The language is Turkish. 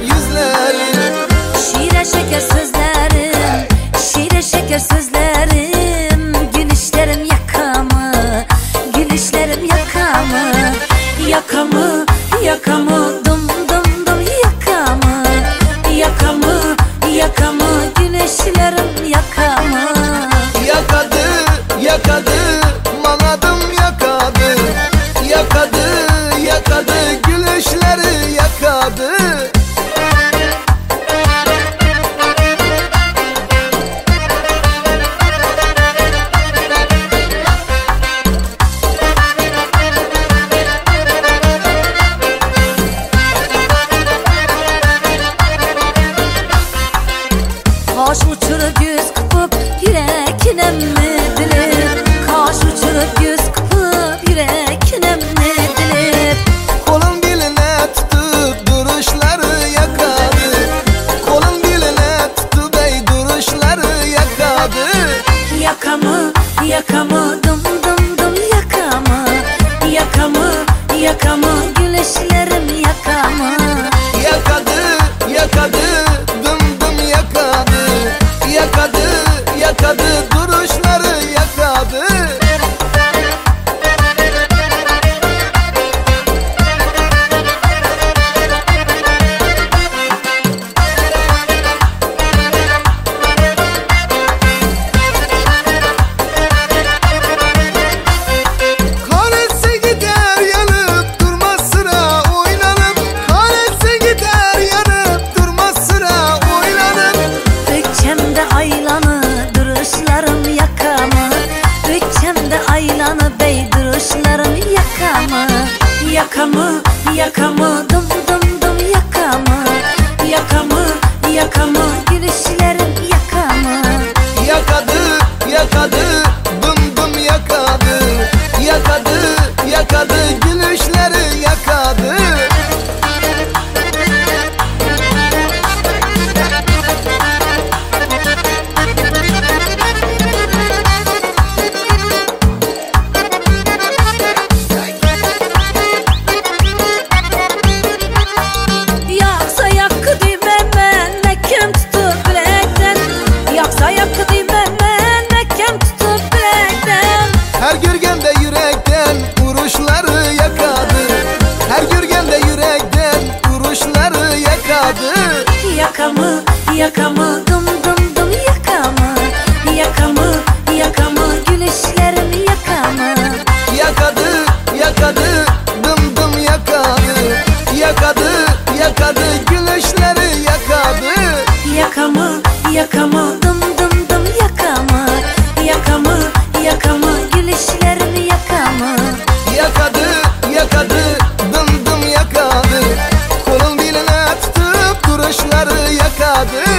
yüzlerin. Şiire şeker sözlerim, şiire şeker sözlerim. Gülüşlerim yakamı, gülüşlerim yakamı. Yakamı, yakamı, dum dum dum yakamı. Yakamı, yakamı, gülüşlerim yakamı. Yakadı, yakadı, manadım yakadı. Yakadı, yakadı, gülüşleri yakadı. Kaş uçurup yüz kıpıp yürekine mi dilir? Kaş uçurup yüz kıpıp yürekine mi dilir? Kolun diline tutup duruşları yakadı. Kolun diline tutup ey duruşları yakadı. Yakamı, yakamı, dum dum dum yakamı. Yakamı, yakamı, gülüşlerim yakamı. Yakadı, yakadı, dım dım yakadı. Yakadı, yakadı, duruşları yakadı. Kahretsin gider yanıp durmaz sıra oynanıp. Kahretsin gider yanıp durmaz sıra oynanıp. Bütçemde aylanı, duruşlarım yakamı. Bütçemde aylanı, bey duruşlarım yakamı. Yakamı, yakamı, dum dum dum yakamı. Yakamı, yakamı, gülüşlerim yakamı. Yakadı, yakadı, dım dım yakadı. Yakadı, yakadı, gülüşleri yakadı. Yaksa yakı düğmeme, nekem tutup bilekten. Yaksa yakı düğmeme, nekem tutup bilekten. Her gürgende yürekten vuruşları yakadı. Her gürgende yürekten vuruşları yakadı. Yakamı, yakamı, dum dum dum yakamı. Yakamı, yakamı, gülüşlerim yakamı. Yakadı, yakadı, dım dım yakadı. Yakadı, yakadı, gülüşleri yakadı. Yakamı, yakamı, dum dum dum yakamı. Yakamı, yakamı, gülüşlerim yakamı. Yakadı, yakadı, dım dım yakadı. Kolun diline tutup duruşları yakadı.